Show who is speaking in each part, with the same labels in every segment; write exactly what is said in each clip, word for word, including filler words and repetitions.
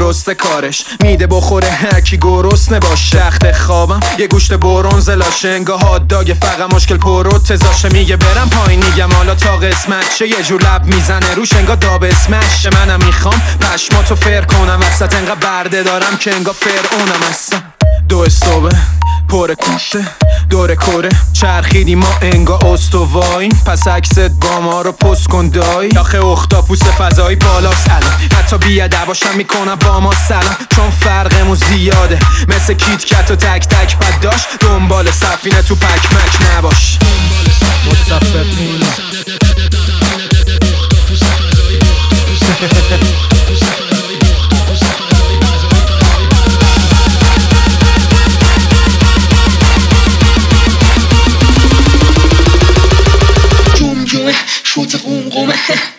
Speaker 1: درسته کارش میده بخوره هرکی گرسنه باش. رخت خوابم یه گوشت برنز لاشه انگاه هات داگ فقط مشکل پرو تزاشه. میگه برم پایین میگم حالا تا قسمت شه یه جور لب میزنه روش انگاه داب اسمش. منم میخوام پشماتو فر کنم وسط انگاه برده دارم که انگاه فرعونم هستم. دو صبح پر کوته دور کره چرخیدی ما انگا استواییم پس عکست با ما رو پست کن دایی. آخه اختاپوس فضایی بالاست الان حتی بیادباشم میکنم با ما سلام چون فرقمون زیاده مثل کیت کت و تک تک پد داشت. دنبال سفینه تو پک مک نباش متفقین
Speaker 2: شوت قمقمه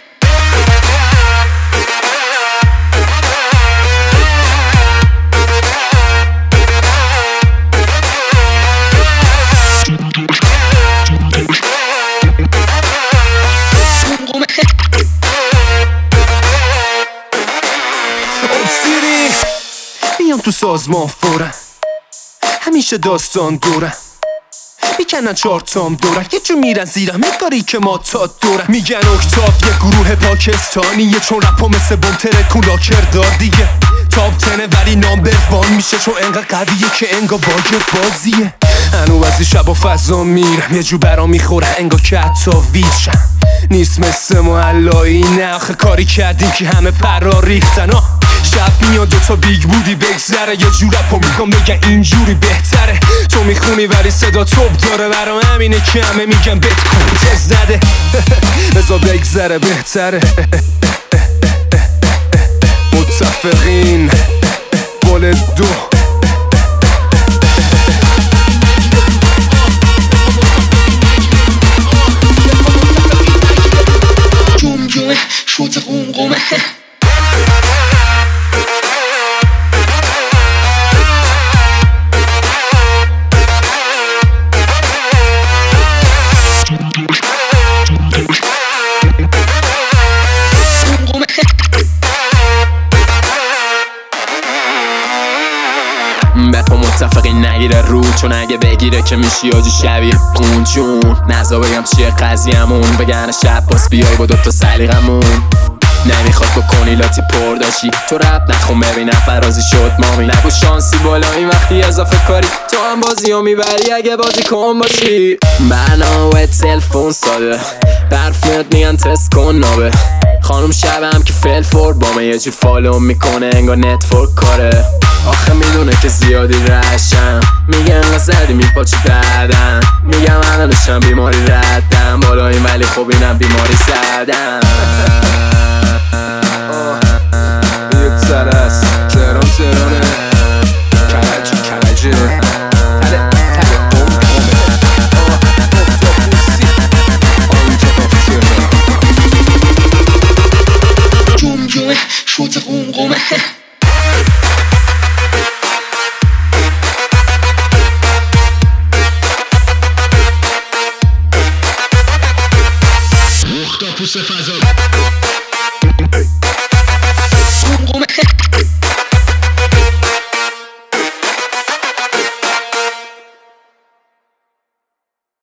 Speaker 1: میام تو سازمان فورا همیشه داستان دورم میکنن چارتام دورن یه جو میرن زیرم میکاری که ما تا دورن. میگن اکتاب یه گروه پاکستانیه چون رپا مثل بوم ترکون لاکر دار دیگه. تاپ تنه ولی نامبر وان میشه چون انقدر قویه که انگا باگ بازیه. هنو از این شب و فضا میرم یه جو برا میخوره انگا که حتی ویشم نیست مثل محلایی نه آخه کاری کردیم که همه پرا ریختن. آه شب میاد دوتا بیگ بودی بگذره یه جور رپا میگم بگن اینجوری بهتره. تو میخونی ولی صدا توب داره برام همینه که همه میگن بت کن تز زده بزا بگذره بهتره. متفقین بول دو
Speaker 2: جمجمه شوت قمقمه
Speaker 3: بپا متفقی نگیره رو چون اگه بگیره که میشی آجی شبیه اون جون نزا بگم چیه قضیه‌مون بگن شب باز بیای با دوتا سلیقمون. نمیخواد بکنی لاتی پر داشی تو رپ نخون ببینم فرازی شد مامی نگو شانسی بالایی وقتی اضافه کاری تو هم بازی رو میبری اگه بازی کن باشی. برنامه تلفن ساده برف میاد میگن تست کن نابه خانم شبم که فیل فور با یه جور فالو میکنه انگار نتورک کاره. آخه میدونه که زیادی رشم میگه انقدر زدی میپاچی بعدم میگم الانشم بیماری ردم بالاییم ولی خب اینم بیماری زدم.
Speaker 1: یک سر است تهران تهرانه کرج کرجه تله تله قم قمه اختاپوسی آنتاف تهران
Speaker 2: جمجمه شوت قمقمه
Speaker 4: اختاپوس فضا